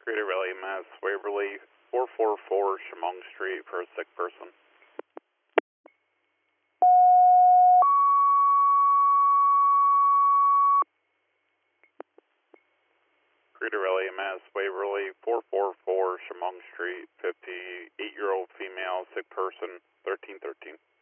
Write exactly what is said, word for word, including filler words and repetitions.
Creator Valley, Mass, Waverly, four four four Chemung Street for a sick person. Creator Valley, Mass, Waverly, four four four Chemung Street, fifty-eight-year-old female, sick person, thirteen thirteen.